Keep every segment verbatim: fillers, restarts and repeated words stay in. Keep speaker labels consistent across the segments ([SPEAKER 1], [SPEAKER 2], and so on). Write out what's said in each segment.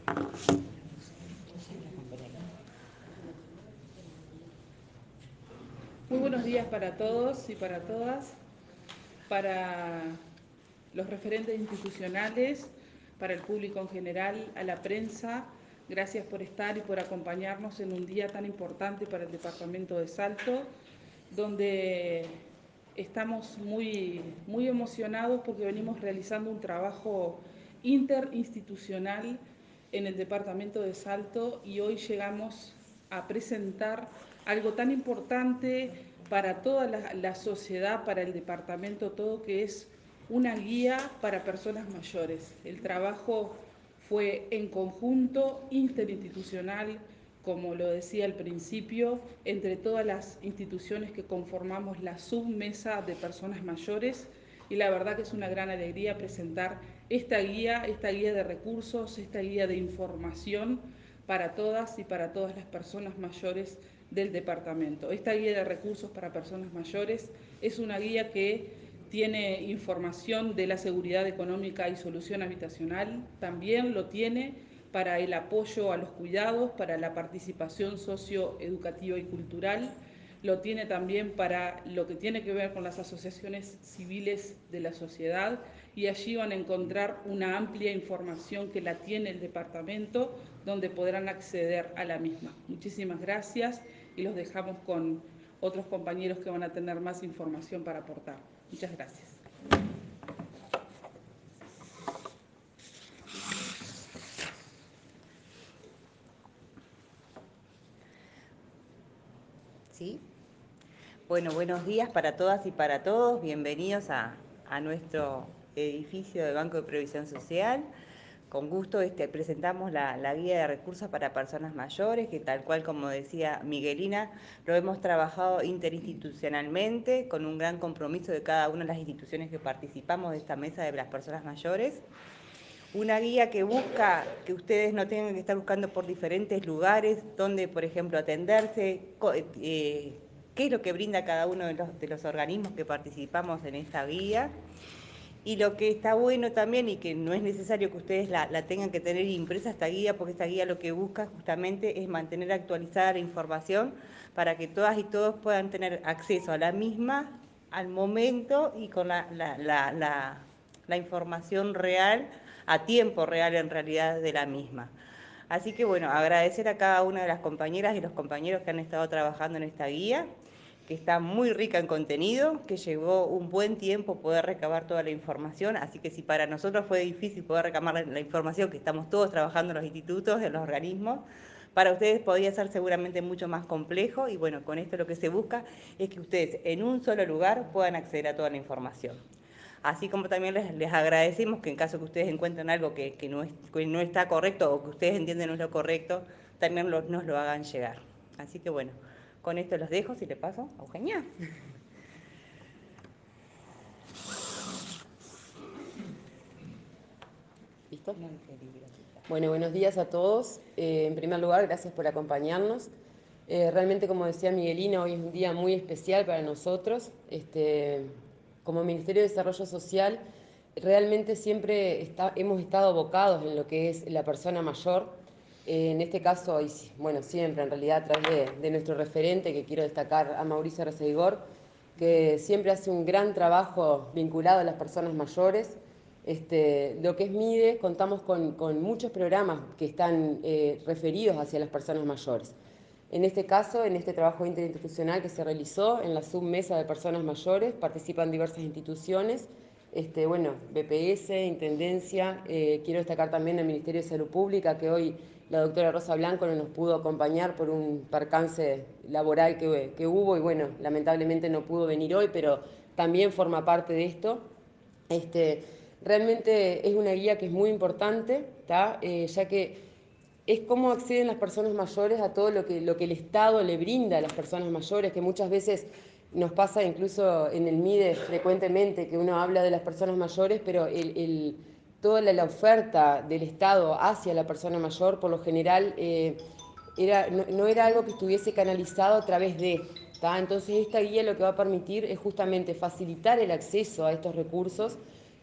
[SPEAKER 1] Muy buenos días para todos y para todas, para los referentes institucionales, para el público en general, a la prensa. Gracias por estar y por acompañarnos en un día tan importante para el departamento de Salto, donde estamos muy, muy emocionados porque venimos realizando un trabajo interinstitucional en el departamento de Salto y hoy llegamos a presentar algo tan importante para toda la, la sociedad, para el departamento todo, que es una guía para personas mayores. El trabajo fue en conjunto, interinstitucional, como lo decía al principio, entre todas las instituciones que conformamos la submesa de personas mayores, y la verdad que es una gran alegría presentar esta guía, esta guía de recursos, esta guía de información para todas y para todas las personas mayores del departamento. Esta guía de recursos para personas mayores es una guía que tiene información de la seguridad económica y solución habitacional, también lo tiene para el apoyo a los cuidados, para la participación socioeducativa y cultural, lo tiene también para lo que tiene que ver con las asociaciones civiles de la sociedad, y allí van a encontrar una amplia información que la tiene el departamento, donde podrán acceder a la misma. Muchísimas gracias y los dejamos con otros compañeros que van a tener más información para aportar. Muchas gracias.
[SPEAKER 2] ¿Sí? Bueno, buenos días para todas y para todos. Bienvenidos a, a nuestro edificio de Banco de Previsión Social. Con gusto este, presentamos la, la guía de recursos para personas mayores, que tal cual como decía Miguelina, lo hemos trabajado interinstitucionalmente con un gran compromiso de cada una de las instituciones que participamos de esta mesa de las personas mayores. Una guía que busca que ustedes no tengan que estar buscando por diferentes lugares donde, por ejemplo, atenderse, eh, qué es lo que brinda cada uno de los, de los organismos que participamos en esta guía. Y lo que está bueno también, y que no es necesario que ustedes la, la tengan que tener impresa esta guía, porque esta guía lo que busca justamente es mantener actualizada la información para que todas y todos puedan tener acceso a la misma al momento y con la, la, la, la, la información real, a tiempo real en realidad de la misma. Así que bueno, agradecer a cada una de las compañeras y los compañeros que han estado trabajando en esta guía, que está muy rica en contenido, que llevó un buen tiempo poder recabar toda la información, así que si para nosotros fue difícil poder recabar la, la información, que estamos todos trabajando en los institutos, en los organismos, para ustedes podría ser seguramente mucho más complejo, y bueno, con esto lo que se busca es que ustedes en un solo lugar puedan acceder a toda la información. Así como también les, les agradecemos que en caso que ustedes encuentren algo que, que, no es, que no está correcto o que ustedes entienden no es lo correcto, también lo, nos lo hagan llegar. Así que bueno, con esto los dejo, si le paso a Eugenia.
[SPEAKER 3] ¿Listo? Bueno, buenos días a todos. Eh, en primer lugar, gracias por acompañarnos. Eh, realmente, como decía Miguelina, hoy es un día muy especial para nosotros. Este, como Ministerio de Desarrollo Social, realmente siempre está, hemos estado abocados en lo que es la persona mayor. Eh, en este caso, y bueno, siempre en realidad a través de, de nuestro referente, que quiero destacar a Mauricio Arcegor, que siempre hace un gran trabajo vinculado a las personas mayores. Este, lo que es MIDE, contamos con, con muchos programas que están eh, referidos hacia las personas mayores. En este caso, en este trabajo interinstitucional que se realizó en la submesa de personas mayores, participan diversas instituciones, este, bueno, B P S, Intendencia, eh, quiero destacar también el Ministerio de Salud Pública, que hoy la doctora Rosa Blanco no nos pudo acompañar por un percance laboral que, que hubo, y bueno, lamentablemente no pudo venir hoy, pero también forma parte de esto. Este, realmente es una guía que es muy importante, eh, ya que es cómo acceden las personas mayores a todo lo que, lo que el Estado le brinda a las personas mayores, que muchas veces nos pasa incluso en el MIDE frecuentemente, que uno habla de las personas mayores, pero el, el, toda la, la oferta del Estado hacia la persona mayor, por lo general, eh, era, no, no era algo que estuviese canalizado a través de... ¿tá? Entonces esta guía lo que va a permitir es justamente facilitar el acceso a estos recursos,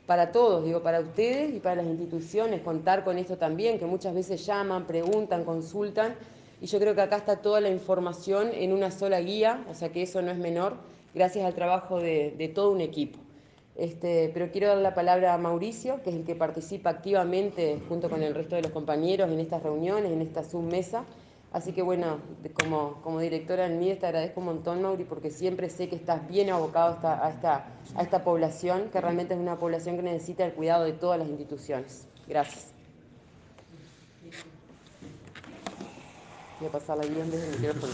[SPEAKER 3] para todos, digo, para ustedes y para las instituciones, contar con esto también, que muchas veces llaman, preguntan, consultan, y yo creo que acá está toda la información en una sola guía, o sea que eso no es menor, gracias al trabajo de, de todo un equipo. Este, pero quiero dar la palabra a Mauricio, que es el que participa activamente junto con el resto de los compañeros en estas reuniones, en esta submesa. Así que bueno, como, como directora en M I D E te agradezco un montón, Mauri, porque siempre sé que estás bien abocado a esta, a, esta, a esta población, que realmente es una población que necesita el cuidado de todas las instituciones. Gracias. Voy a pasar la guía en vez del micrófono.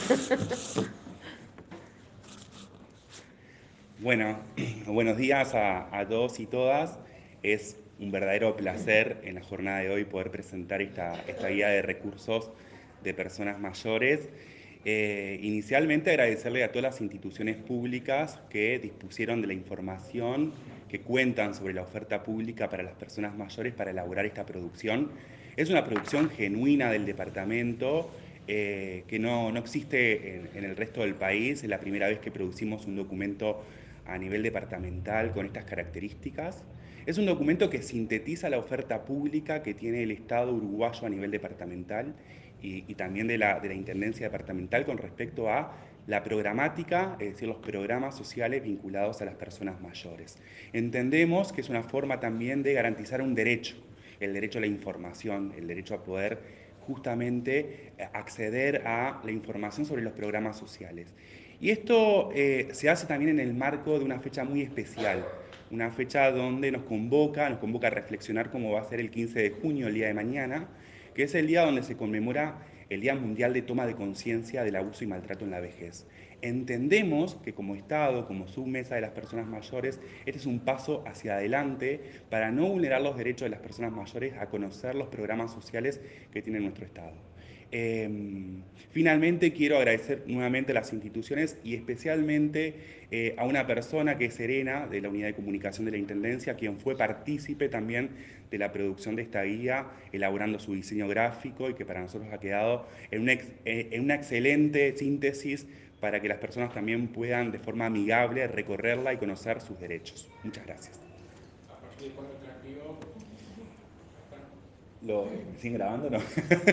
[SPEAKER 4] Bueno, buenos días a, a todos y todas. Es un verdadero placer en la jornada de hoy poder presentar esta, esta guía de recursos de personas mayores. Eh, inicialmente agradecerle a todas las instituciones públicas que dispusieron de la información que cuentan sobre la oferta pública para las personas mayores para elaborar esta producción. Es una producción genuina del departamento eh, que no, no existe en, en el resto del país. Es la primera vez que producimos un documento a nivel departamental con estas características. Es un documento que sintetiza la oferta pública que tiene el Estado uruguayo a nivel departamental y, y también de la, de la Intendencia Departamental con respecto a la programática, es decir, los programas sociales vinculados a las personas mayores. Entendemos que es una forma también de garantizar un derecho, el derecho a la información, el derecho a poder justamente acceder a la información sobre los programas sociales. Y esto eh, se hace también en el marco de una fecha muy especial, una fecha donde nos convoca, nos convoca a reflexionar cómo va a ser el quince de junio, el día de mañana, que es el día donde se conmemora el Día Mundial de Toma de Conciencia del Abuso y Maltrato en la Vejez. Entendemos que como Estado, como submesa de las personas mayores, este es un paso hacia adelante para no vulnerar los derechos de las personas mayores a conocer los programas sociales que tiene nuestro Estado. Eh, finalmente quiero agradecer nuevamente a las instituciones y especialmente eh, a una persona que es Serena, de la Unidad de Comunicación de la Intendencia, quien fue partícipe también de la producción de esta guía, elaborando su diseño gráfico y que para nosotros ha quedado en una, ex, en una excelente síntesis para que las personas también puedan de forma amigable recorrerla y conocer sus derechos. Muchas gracias.
[SPEAKER 5] ¿A partir de cuándo te la envío?
[SPEAKER 4] ¿Lo siguen grabando o no?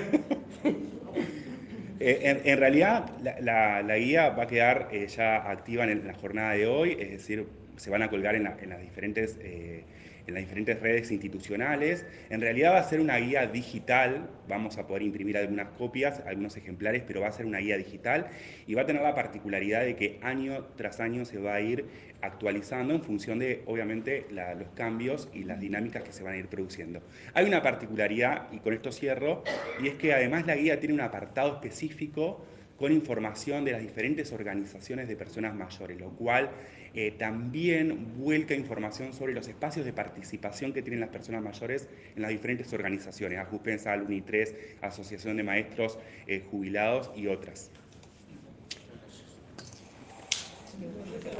[SPEAKER 4] eh, en, en realidad, la, la, la guía va a quedar eh, ya activa en, el, en la jornada de hoy, es decir, se van a colgar en, la, en las diferentes... Eh, en las diferentes redes institucionales. En realidad va a ser una guía digital, vamos a poder imprimir algunas copias, algunos ejemplares, pero va a ser una guía digital y va a tener la particularidad de que año tras año se va a ir actualizando en función de, obviamente, la, los cambios y las dinámicas que se van a ir produciendo. Hay una particularidad, y con esto cierro, y es que además la guía tiene un apartado específico con información de las diferentes organizaciones de personas mayores, lo cual eh, también vuelca información sobre los espacios de participación que tienen las personas mayores en las diferentes organizaciones, AJUSPENSA, UNITRES, Asociación de Maestros eh, Jubilados y otras.